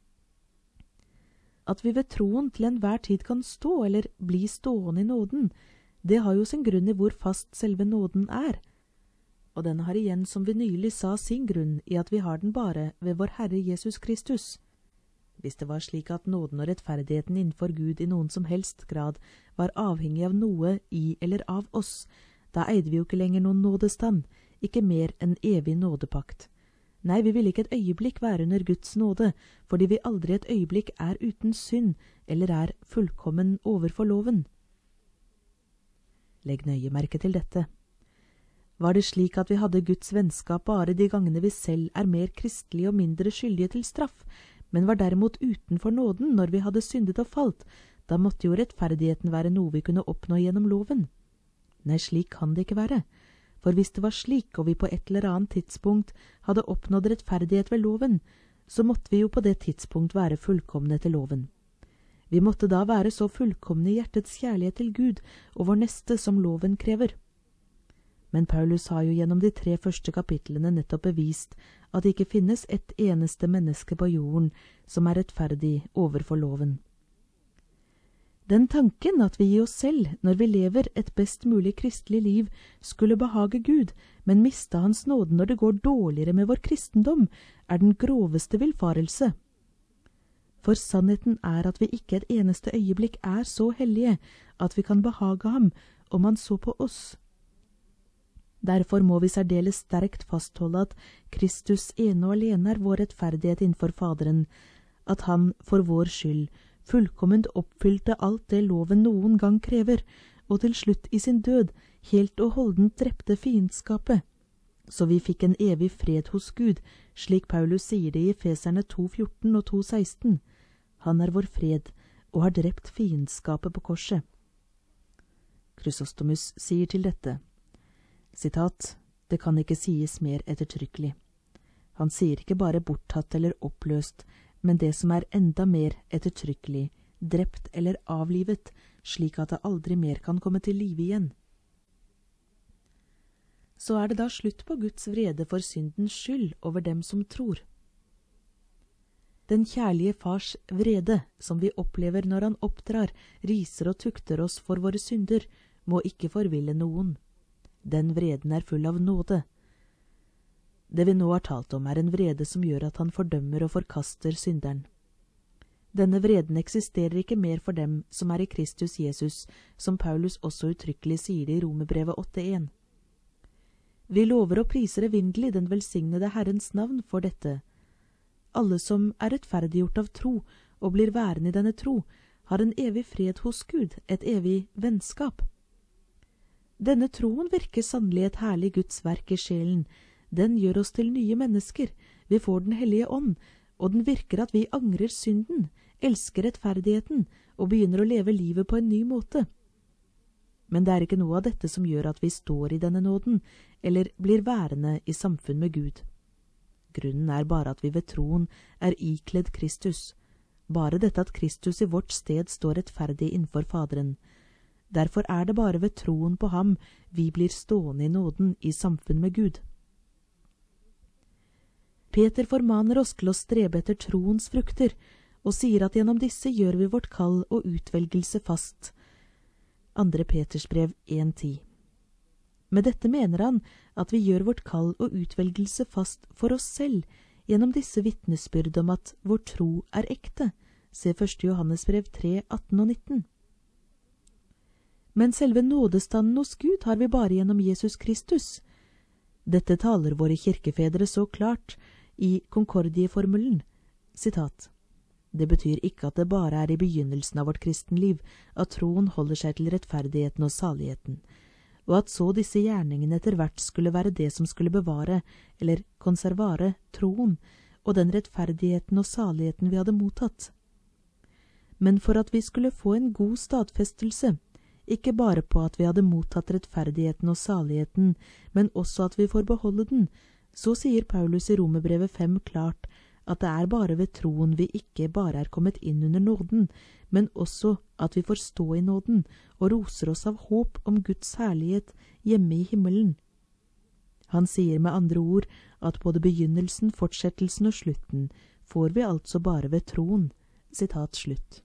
At vi ved troen til enhver tid kan stå, eller bli stående i nåden, det har jo sin grunn i hvor fast selve nåden er. Og den har igjen, som vi nylig sa, sin grunn i at vi har den bare ved vår Herre Jesus Kristus. Hvis det var slik at nåden og rettferdigheten innenfor Gud i noen som helst grad var avhengig av noe i eller av oss, da eide vi jo ikke lenger noen nådestand, ikke mer enn evig nådepakt. Nei, vi vil ikke et øyeblikk være under Guds nåde, fordi vi aldri et øyeblikk er uten synd, eller er fullkommen overfor loven. Legg nøye merke til dette. Var det slik at vi hadde Guds vennskap bare de gangene vi selv er mer kristelige og mindre skyldige til straff, men var derimot utenfor nåden når vi hadde syndet og falt, da måtte jo rettferdigheten være noe vi kunne oppnå gjennom loven. Nei, slik kan det ikke være. For hvis det var slik, og vi på et eller annet tidspunkt hadde oppnådd rettferdighet ved loven, så måtte vi jo på det tidspunkt være fullkomne til loven. Vi måtte da være så fullkomne i hjertets kjærlighet til Gud og vår neste som loven krever. Men Paulus har jo gjennom de tre første kapitlene nettopp bevist at det ikke finnes et eneste menneske på jorden som er rettferdig overfor loven. Den tanken at vi i oss selv, når vi lever et best mulig kristelig liv, skulle behage Gud, men miste hans nåde når det går dårligere med vår kristendom, er den groveste villfarelse. For sannheten er at vi ikke et eneste øyeblikk er så hellige at vi kan behage ham om han så på oss. Derfor må vi særdeles sterkt fastholde at Kristus ene og alene er vår rettferdighet innenfor Faderen, at han for vår skyld fullkomment oppfylte alt det loven noen gang krever, og til slutt i sin død helt og holdent drepte fiendskapet, så vi fikk en evig fred hos Gud, slik Paulus sier det i Efeserne to, fjorten og to, seksten. Han er vår fred, og har drept fiendskapet på korset. Chrysostomus sier til dette, sitat, det kan ikke sies mer ettertrykkelig. Han sier ikke bare borttatt eller oppløst, men det som er enda mer ettertrykkelig, drept eller avlivet, slik at det aldri mer kan komme til live igjen. Så er det da slutt på Guds vrede for syndens skyld over dem som tror. Den kjærlige fars vrede, som vi opplever når han oppdrar, riser og tukter oss for våre synder, må ikke forville noen. Den vreden er full av nåde. Det vi nå har talt om er en vrede som gjør at han fordømmer og forkaster synderen. Denne vreden eksisterer ikke mer for dem som er i Kristus Jesus, som Paulus også uttrykkelig sier det i Romerbrevet åtte, en. Vi lover og priser evinnelig den velsignede Herrens navn for dette. Alle som er rettferdiggjort av tro og blir værende i denne tro, har en evig fred hos Gud, et evig vennskap. Denne troen virker sannelig et herlig Guds verk i sjelen. Den gjør oss til nye mennesker, vi får den hellige ånd, og den virker at vi angrer synden, elsker rettferdigheten og begynner å leve livet på en ny måte. Men det er ikke noe av dette som gjør at vi står i denne nåden, eller blir værende i samfunn med Gud. Grunnen er bare at vi ved troen er ikledd Kristus, bare dette at Kristus i vårt sted står rettferdig innenfor Faderen. Derfor er det bare ved troen på ham vi blir stående i nåden i samfunn med Gud. Peter formaner oss til å strebe etter troens frukter, og sier at gjennom disse gjør vi vårt kall og utvelgelse fast. Andre Peters brev en, ti. Med dette mener han at vi gjør vårt kall og utvelgelse fast for oss selv, gjennom disse vitnesbyrd om at vår tro er ekte. Se første Johannes brev tre, atten og nitten. Men selve nådestanden hos Gud har vi bare gjennom Jesus Kristus. Dette taler våre kirkefedre så klart i Konkordieformelen. Sitat. Det betyr ikke at det bare er i begynnelsen av vårt kristenliv at troen holder seg til rettferdigheten og saligheten, og at så disse gjerningene etter hvert skulle være det som skulle bevare, eller konservare, troen og den rettferdigheten og saligheten vi hadde mottatt. Men for at vi skulle få en god stadfestelse, ikke bare på at vi hadde mottatt rettferdigheten og saligheten, men også at vi får beholde den, så sier Paulus i Romerbrevet fem klart at det er bare ved troen vi ikke bare er kommet inn under nåden, men også at vi får stå i nåden og roser oss av håp om Guds herlighet hjemme i himmelen. Han sier med andre ord at både begynnelsen, fortsettelsen og slutten får vi altså bare ved troen. Sitat slutt.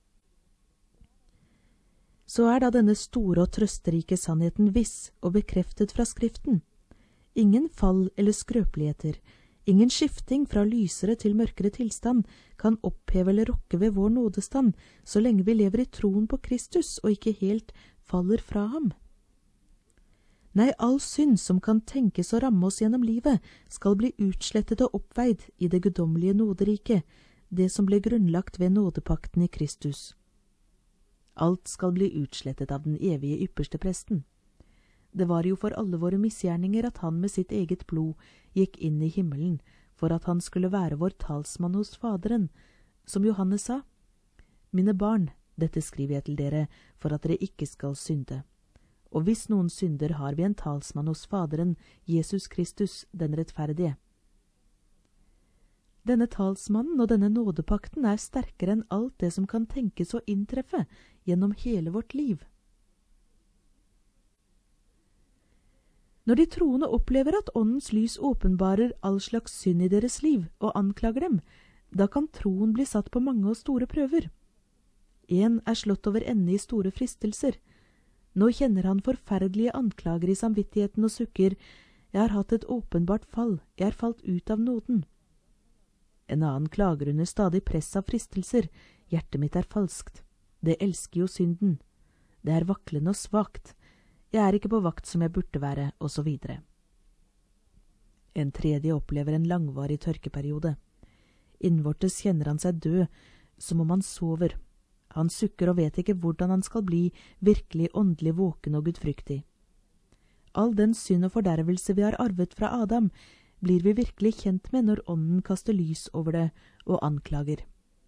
Så er da denne store og trøsterike sannheten viss og bekreftet fra Skriften. Ingen fall eller skrøpeligheter, ingen skifting fra lysere til mørkere tilstand kan oppheve eller rokke ved vår nådestand, så lenge vi lever i troen på Kristus og ikke helt faller fra ham. Nei, all synd som kan tenkes å ramme oss gjennom livet, skal bli utslettet og oppveid i det guddommelige nåderike, det som ble grunnlagt ved nådepakten i Kristus. Alt skal bli utslettet av den evige ypperste presten. Det var jo for alle våre misgjerninger at han med sitt eget blod gikk inn i himmelen, for at han skulle være vår talsmann hos Faderen. Som Johannes sa, «Mine barn, dette skriver jeg til dere, for at dere ikke skal synde. Og hvis noen synder, har vi en talsmann hos Faderen, Jesus Kristus, den rettferdige.» Denne talsmannen og denne nådepakten er sterkere enn alt det som kan tenkes å inntreffe gjennom hele vårt liv. Når de troende opplever at åndens lys åpenbarer all slags synd i deres liv og anklager dem, da kan troen bli satt på mange og store prøver. En er slått over ende i store fristelser. Nå kjenner han forferdelige anklager i samvittigheten og sukker, «Jeg har hatt et åpenbart fall, jeg er falt ut av nåden.» En annen klager under stadig press av fristelser, «Hjertet mitt er falskt, det elsker jo synden. Det er vaklende og svagt. Jeg er ikke på vakt som jeg burde være», og så videre. En tredje opplever en langvarig tørkeperiode. Innvortes kjenner han seg død, som om han sover. Han sukker og vet ikke hvordan han skal bli virkelig åndelig våken og gudfryktig. All den synd og fordervelse vi har arvet fra Adam, blir vi virkelig kjent med når ånden kaster lys over det og anklager.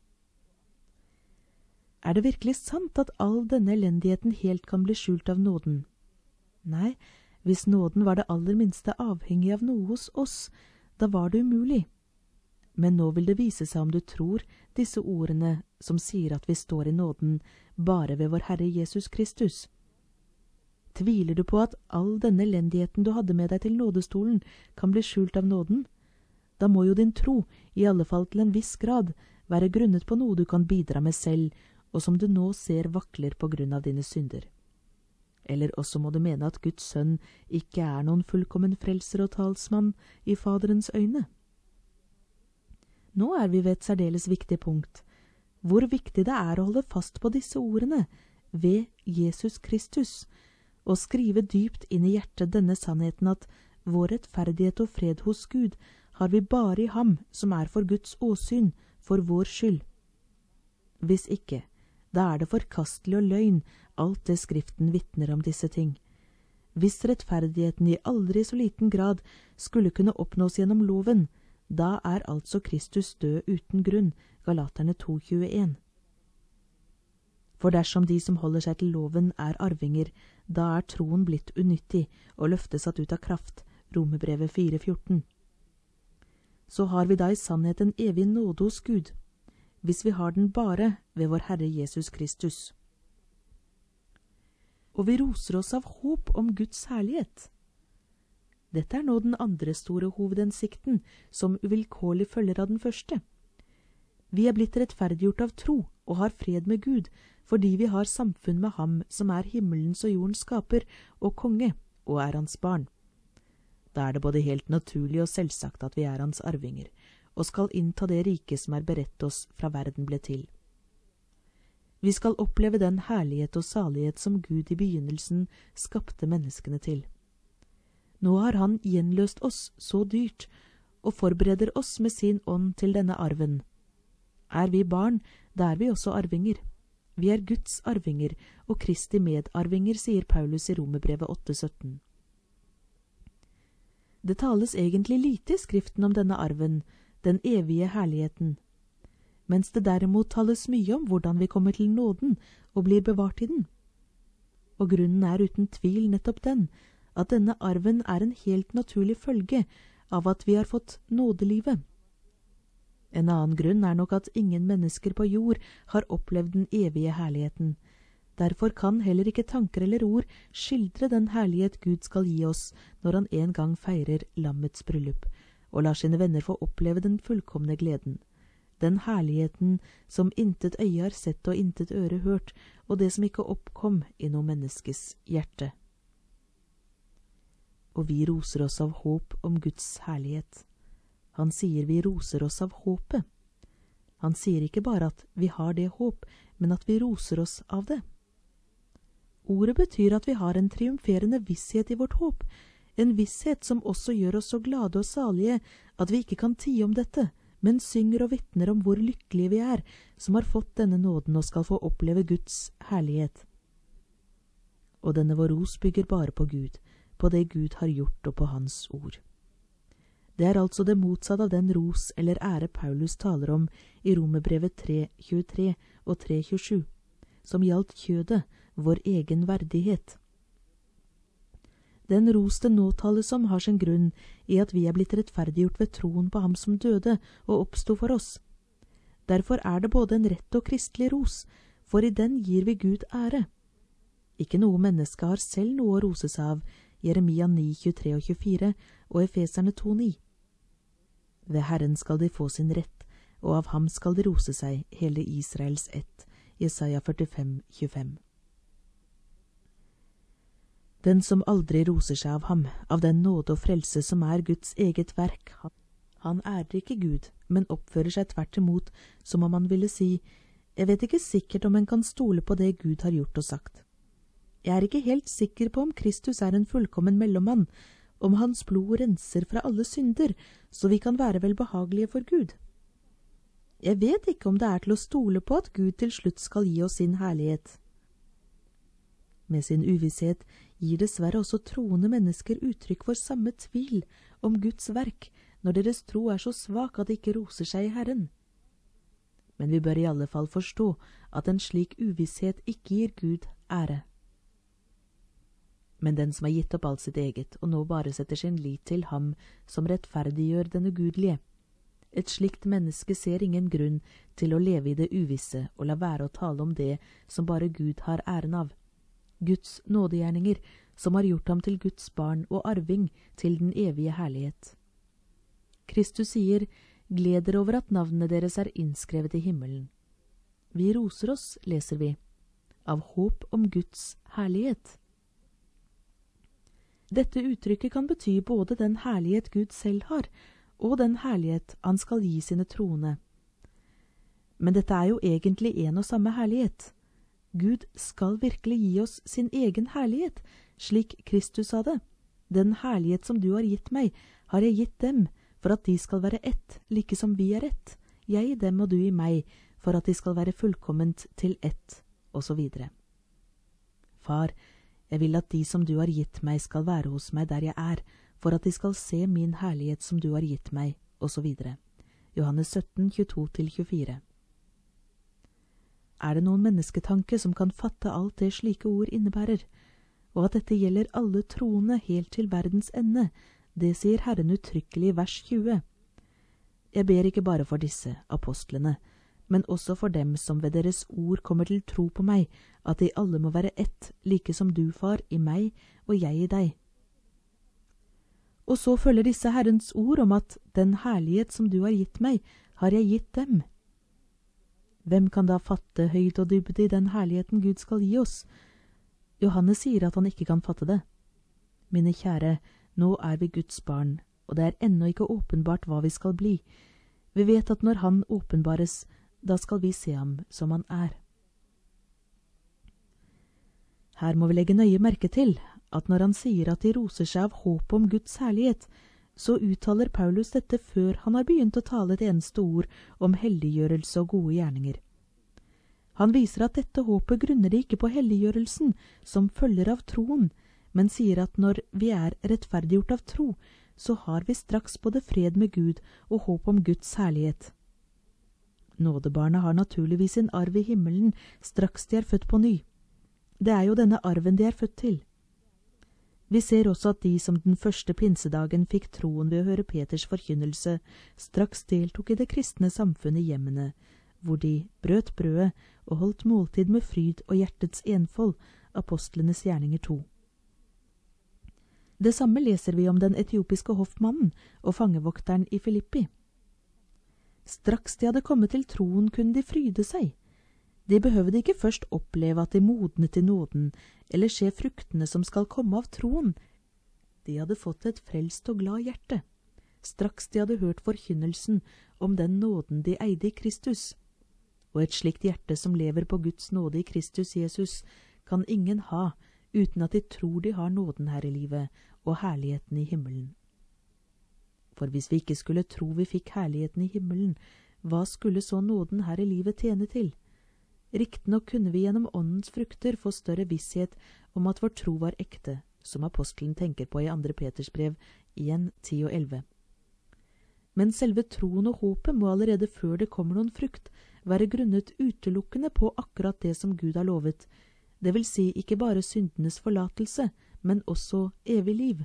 Er det virkelig sant at all denne elendigheten helt kan bli skjult av nåden? Nei, hvis nåden var det aller minste avhengig av noe hos oss, da var det umulig. Men nå vil det vise seg om du tror disse ordene som sier at vi står i nåden bare ved vår Herre Jesus Kristus. Tviler du på at all denne elendigheten du hadde med deg til nådestolen kan bli skjult av nåden? Da må jo din tro, i alle fall til en viss grad, være grunnet på noe du kan bidra med selv, og som du nå ser vakler på grunn av dine synder. Eller også må du mene at Guds sønn ikke er noen fullkommen frelser og talsmann i Faderens øyne. Nå er vi ved et særdeles viktig punkt. Hvor viktig det er å holde fast på disse ordene, ved Jesus Kristus, og skrive dypt inn i hjertet denne sannheten at vår rettferdighet og fred hos Gud har vi bare i ham som er for Guds åsyn, for vår skyld. Hvis ikke, da er det forkastelig og løgn alt det Skriften vitner om disse ting. Hvis rettferdigheten i aldri så liten grad skulle kunne oppnås gjennom loven, da er altså Kristus død uten grunn, Galaterne to tjueen. For dersom de som holder seg til loven er arvinger, da er troen blitt unyttig og løftet satt ut av kraft, Romerbrevet fire fjorten. Så har vi da i sannhet en evig nåde hos Gud, hvis vi har den bare ved vår Herre Jesus Kristus. Og vi roser oss av håp om Guds herlighet. Dette er nå den andre store hovedhensikten, som uvilkårlig følger av den første. Vi er blitt rettferdiggjort av tro og har fred med Gud, fordi vi har samfunn med ham som er himmelens og jordens skaper og konge, og er hans barn. Da er det både helt naturlig og selvsagt at vi er hans arvinger, og skal innta det rike som er beredt oss fra verden ble til. Vi skal oppleve den herlighet og salighet som Gud i begynnelsen skapte menneskene til. Nå har han gjenløst oss så dyrt, og forbereder oss med sin ånd til denne arven. Er vi barn, da er vi også arvinger. Vi er Guds arvinger og Kristi medarvinger, sier Paulus i Romerbrevet åtte sytten. Det tales egentlig lite i Skriften om denne arven, den evige herligheten, mens det derimot tales mye om hvordan vi kommer til nåden og blir bevart i den. Og grunnen er uten tvil nettopp den, at denne arven er en helt naturlig følge av at vi har fått nådelivet. En annen grunn er nok at ingen mennesker på jord har opplevd den evige herligheten. Derfor kan heller ikke tanker eller ord skildre den herlighet Gud skal gi oss når han en gang feirer lammets bryllup, og lar sine venner få oppleve den fullkomne gleden. Den herligheten som intet øye har sett og intet øre hørt, og det som ikke oppkom i noe menneskes hjerte. Og vi roser oss av håp om Guds herlighet. Han sier vi roser oss av håpet. Han sier ikke bare at vi har det håp, men at vi roser oss av det. Ordet betyr at vi har en triumferende visshet i vårt håp, en visshet som også gjør oss så glade og salige at vi ikke kan tie om dette, men synger og vitner om hvor lykkelige vi er som har fått denne nåden og skal få oppleve Guds herlighet. Og denne vår ros bygger bare på Gud, på det Gud har gjort og på Hans ord. Det er altså det motsatte av den ros eller ære Paulus taler om i Romerbrevet tre tjuetre og tre tjuesju, som gjaldt kjødet, vår egen verdighet. Den ros det nå tales om har sin grunn i at vi er blitt rettferdiggjort ved troen på ham som døde og oppsto for oss. Derfor er det både en rett og kristelig ros, for i den gir vi Gud ære. Ikke noe menneske har selv noe å rose seg av, Jeremia ni tjuetre og tjuefire og Efeserne to ni. Ved Herren skal de få sin rett, og av ham skal de rose seg, hele Israels ett, Jesaja førtifem tjuefem. Den som aldri roser seg av ham, av den nåde og frelse som er Guds eget verk, han, han ærer ikke Gud, men oppfører seg tvert imot, som om han ville si, jeg vet ikke sikkert om en kan stole på det Gud har gjort og sagt. Jeg er ikke helt sikker på om Kristus er en fullkommen mellommann, om hans blod renser fra alle synder, så vi kan være velbehagelige for Gud. Jeg vet ikke om det er til å stole på at Gud til slutt skal gi oss sin herlighet. Med sin uvisshet gir dessverre også troende mennesker uttrykk for samme tvil om Guds verk, når deres tro er så svak at de ikke roser seg i Herren. Men vi bør i alle fall forstå at en slik uvisshet ikke gir Gud ære. Men den som har gitt opp alt sitt eget, og nå bare setter sin lit til ham som rettferdiggjør den ugudelige. Et slikt menneske ser ingen grunn til å leve i det uvisse og la være å tale om det som bare Gud har æren av. Guds nådegjerninger, som har gjort ham til Guds barn og arving til den evige herlighet. Kristus sier, gled dere over at navnene deres er innskrevet i himmelen. Vi roser oss, leser vi, av håp om Guds herlighet. Dette uttrykket kan bety både den herlighet Gud selv har, og den herlighet han skal gi sine troende. Men dette er jo egentlig en og samme herlighet. Gud skal virkelig gi oss sin egen herlighet, slik Kristus sa det. Den herlighet som du har gitt meg, har jeg gitt dem, for at de skal være ett, like som vi er ett. Jeg i dem og du i meg, for at de skal være fullkomment til ett, og så videre. Far, jeg vil at de som du har gitt meg skal være hos meg der jeg er, for at de skal se min herlighet som du har gitt meg, og så videre. Johannes sytten tjueto til tjuefire. Er det noen mennesketanke som kan fatte alt det slike ord innebærer, og at dette gjelder alle troende helt til verdens ende, det sier Herren uttrykkelig i vers tjue. Jeg ber ikke bare for disse, apostlene, men også for dem som ved deres ord kommer til tro på meg, at de alle må være ett, like som du, far, i meg og jeg i deg. Og så følger disse Herrens ord om at den herlighet som du har gitt meg, har jeg gitt dem. Hvem kan da fatte høyde og dybde i den herligheten Gud skal gi oss? Johannes sier at han ikke kan fatte det. Mine kjære, nå er vi Guds barn, og det er ennå ikke åpenbart hva vi skal bli. Vi vet at når han åpenbares, da skal vi se ham som han er. Her må vi legge nøye merke til at når han sier at de roser seg av håp om Guds herlighet, så uttaler Paulus dette før han har begynt å tale et eneste ord om helliggjørelse og gode gjerninger. Han viser at dette håpet grunner det ikke på helliggjørelsen som følger av troen, men sier at når vi er rettferdiggjort av tro, så har vi straks både fred med Gud og håp om Guds herlighet. Nådebarna har naturligvis sin arv i himmelen straks de er født på ny. Det er jo denne arven de er født til. Vi ser også at de som den første pinsedagen fikk troen ved å høre Peters forkynnelse, straks deltok i det kristne samfunnet i hjemmene, hvor de brøt brødet og holdt måltid med fryd og hjertets enfold, apostlenes gjerninger to. Det samme leser vi om den etiopiske hoffmannen og fangevokteren i Filippi. Straks de hadde kommet til troen, kunne de fryde seg. De behøvde ikke først oppleve at de modnet i nåden, eller se fruktene som skal komme av troen. De hadde fått et frelst og glad hjerte, straks de hadde hørt forkynnelsen om den nåden de eide i Kristus. Og et slikt hjerte som lever på Guds nåde i Kristus Jesus, kan ingen ha uten at de tror de har nåden her i livet og herligheten i himmelen. For hvis vi ikke skulle tro vi fikk herligheten i himmelen, hva skulle så nåden her i livet tjene til? Riktignok kunne vi gjennom åndens frukter få større visshet om at vår tro var ekte, som apostelen tenker på i andre Peters brev en, ti og elleve. Men selve troen og håpet må allerede før det kommer noen frukt, være grunnet utelukkende på akkurat det som Gud har lovet, det vil si ikke bare syndenes forlatelse, men også evig liv.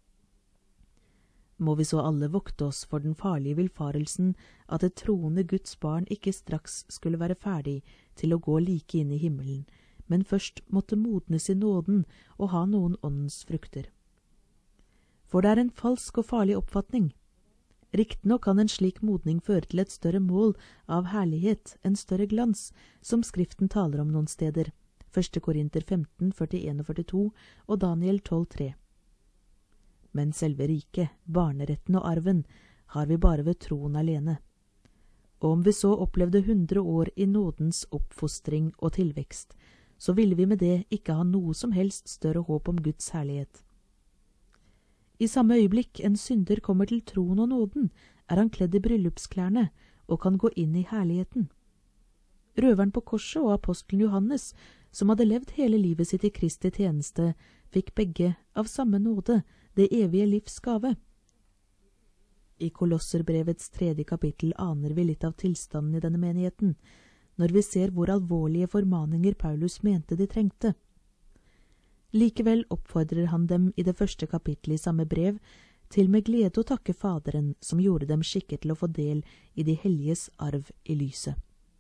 Må vi så alle vokte oss for den farlige vilfarelsen at et troende Guds barn ikke straks skulle være ferdig til å gå like inn i himmelen, men først måtte modnes i nåden og ha noen åndens frukter. For det er en falsk og farlig oppfatning. Riktignok kan en slik modning føre til et større mål av herlighet, en større glans, som Skriften taler om noen steder, første Korinter femten, førtien og førtito og Daniel tolv, tre. Men selve riket, barneretten og arven, har vi bare ved troen alene. Og om vi så opplevde hundre år i nådens oppfostring og tilvekst, så ville vi med det ikke ha noe som helst større håp om Guds herlighet. I samme øyeblikk en synder kommer til troen og nåden, er han kledd i bryllupsklærne og kan gå inn i herligheten. Røveren på korset og apostelen Johannes, som hadde levd hele livet sitt i Kristi tjeneste, fikk begge av samme nåde, det evige livs gave. I Kolosserbrevets tredje kapittel aner vi litt av tilstanden i denne menigheten, når vi ser hvor alvorlige formaninger Paulus mente de trengte. Likevel oppfordrer han dem i det første kapittelet i samme brev til med glede å takke Faderen som gjorde dem skikket til å få del i de helliges arv i lyset.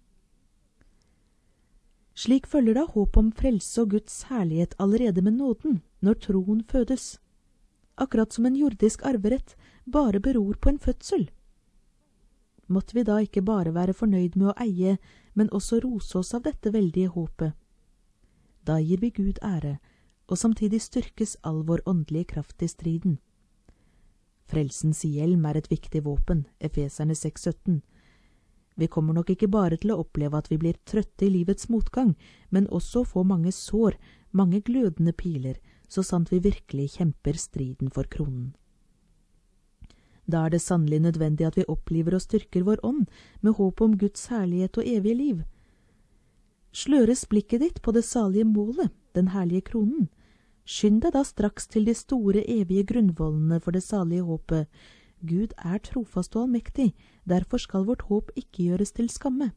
Slik følger da håp om frelse og Guds herlighet allerede med nåden, når troen fødes. Akkurat som en jordisk arverett bare beror på en fødsel. Måtte vi da ikke bare være fornøyd med å eie, men også rose oss av dette veldige håpet. Da gir vi Gud ære, og samtidig styrkes all vår åndelige kraft i striden. Frelsens hjelm er et viktig våpen, Efeserne seks, sytten. Vi kommer nok ikke bare til å oppleve at vi blir trøtte i livets motgang, men også få mange sår, mange glødende piler, så sant vi virkelig kjemper striden for kronen. Da er det sannelig nødvendig at vi oppliver og styrker vår ånd med håp om Guds herlighet og evige liv. Sløres blikket ditt på det salige målet, den herlige kronen. Skynd deg da straks til de store evige grunnvollene for det salige håpet. Gud er trofast og allmektig, derfor skal vårt håp ikke gjøres til skamme.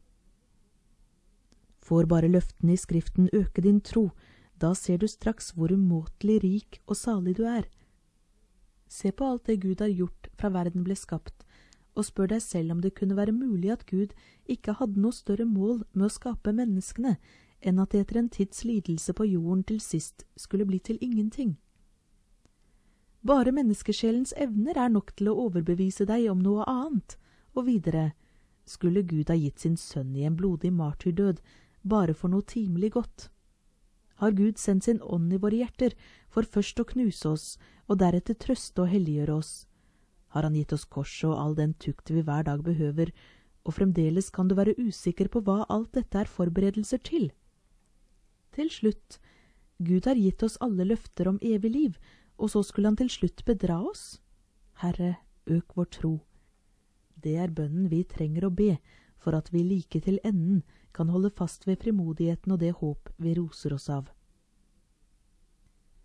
Får bare løftene i Skriften øke din tro, da ser du straks hvor umåtelig rik og salig du er. Se på alt det Gud har gjort fra verden ble skapt, og spør deg selv om det kunne være mulig at Gud ikke hadde noe større mål med å skape menneskene, enn at det etter en tids lidelse på jorden til sist skulle bli til ingenting. Bare menneskesjelens evner er nok til å overbevise deg om noe annet, og videre, skulle Gud ha gitt sin sønn i en blodig martyrdød, bare for noe timelig godt. Har Gud sendt sin ånd i våre hjerter, for først å knuse oss, og deretter trøste og helliggjøre oss. Har han gitt oss korset og all den tukt vi hver dag behøver, og fremdeles kan du være usikker på hva alt dette er forberedelser til. Til slutt, Gud har gitt oss alle løfter om evig liv, og så skulle han til slutt bedra oss. Herre, øk vår tro. Det er bønnen vi trenger å be, for at vi like til enden kan holde fast ved frimodigheten og det håp vi roser oss av.